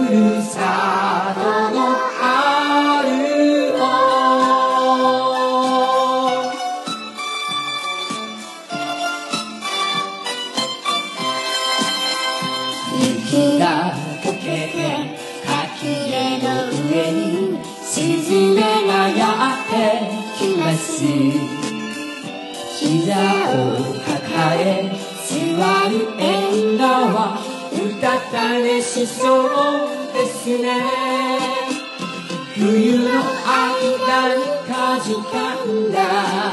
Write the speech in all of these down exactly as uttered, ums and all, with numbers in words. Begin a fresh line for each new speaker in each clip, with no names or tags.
るさとの春を雪が溶けて垣根の上にスズメがやってきます膝を抱え座る縁側うたた寝しそうですね冬の間にかじかんだ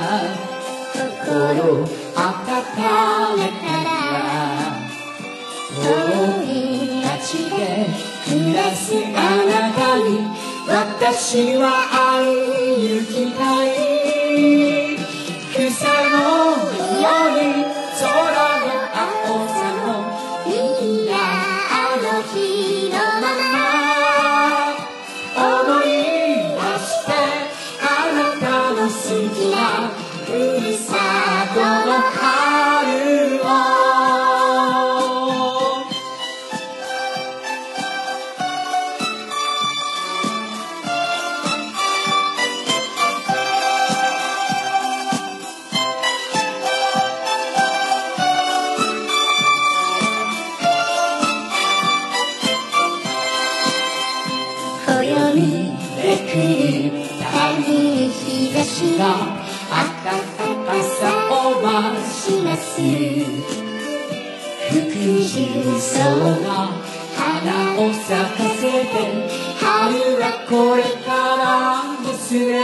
心温めたら遠い街で暮らすあなたに私は会い行きたい草のように空の青さもみんなあの日のまま思い出してあなたの好きなふるさとの春をめくるたび日差しが暖かさを増します福重そうな花を咲かせて春はこれからですね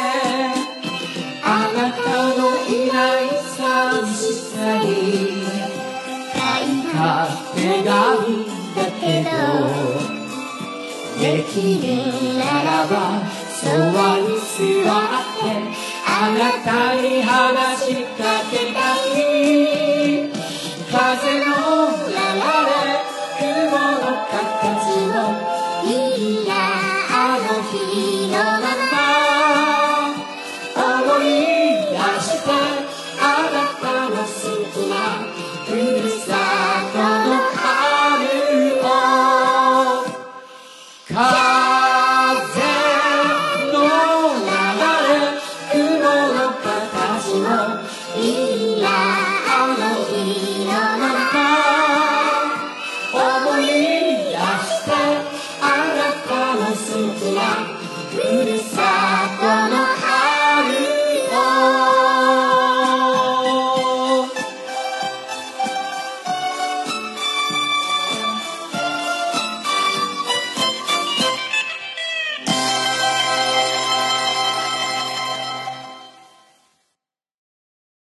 あなたのいない寂しさに書いた手紙だけどできるならばそばに座ってあなたに話